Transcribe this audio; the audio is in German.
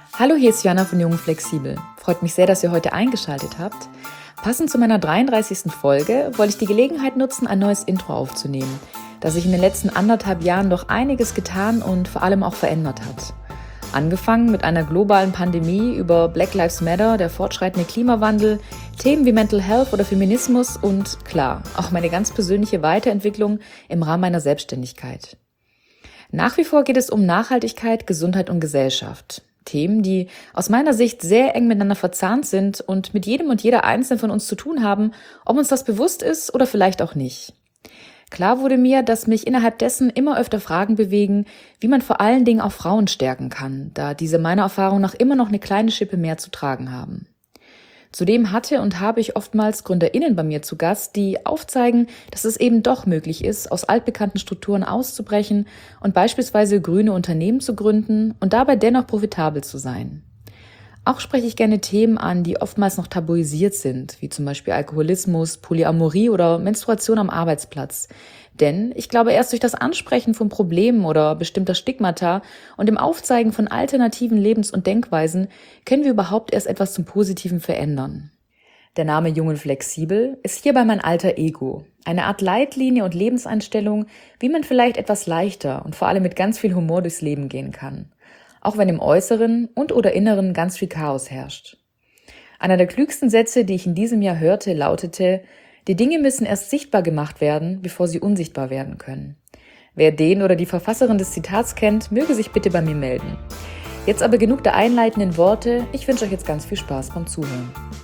Hallo, hier ist Jana von Jung und Flexibel. Freut mich sehr, dass ihr heute eingeschaltet habt. Passend zu meiner 33. Folge wollte ich die Gelegenheit nutzen, ein neues Intro aufzunehmen, das sich in den letzten 1,5 Jahren doch einiges getan und vor allem auch verändert hat. Angefangen mit einer globalen Pandemie über Black Lives Matter, der fortschreitende Klimawandel, Themen wie Mental Health oder Feminismus und klar, auch meine ganz persönliche Weiterentwicklung im Rahmen meiner Selbstständigkeit. Nach wie vor geht es um Nachhaltigkeit, Gesundheit und Gesellschaft. Themen, die aus meiner Sicht sehr eng miteinander verzahnt sind und mit jedem und jeder Einzelnen von uns zu tun haben, ob uns das bewusst ist oder vielleicht auch nicht. Klar wurde mir, dass mich innerhalb dessen immer öfter Fragen bewegen, wie man vor allen Dingen auch Frauen stärken kann, da diese meiner Erfahrung nach immer noch eine kleine Schippe mehr zu tragen haben. Zudem hatte und habe ich oftmals GründerInnen bei mir zu Gast, die aufzeigen, dass es eben doch möglich ist, aus altbekannten Strukturen auszubrechen und beispielsweise grüne Unternehmen zu gründen und dabei dennoch profitabel zu sein. Auch spreche ich gerne Themen an, die oftmals noch tabuisiert sind, wie zum Beispiel Alkoholismus, Polyamorie oder Menstruation am Arbeitsplatz. Denn ich glaube, erst durch das Ansprechen von Problemen oder bestimmter Stigmata und dem Aufzeigen von alternativen Lebens- und Denkweisen können wir überhaupt erst etwas zum Positiven verändern. Der Name Jung und Flexibel ist hierbei mein alter Ego, eine Art Leitlinie und Lebenseinstellung, wie man vielleicht etwas leichter und vor allem mit ganz viel Humor durchs Leben gehen kann. Auch wenn im Äußeren und oder Inneren ganz viel Chaos herrscht. Einer der klügsten Sätze, die ich in diesem Jahr hörte, lautete: Die Dinge müssen erst sichtbar gemacht werden, bevor sie unsichtbar werden können. Wer den oder die Verfasserin des Zitats kennt, möge sich bitte bei mir melden. Jetzt aber genug der einleitenden Worte. Ich wünsche euch jetzt ganz viel Spaß beim Zuhören.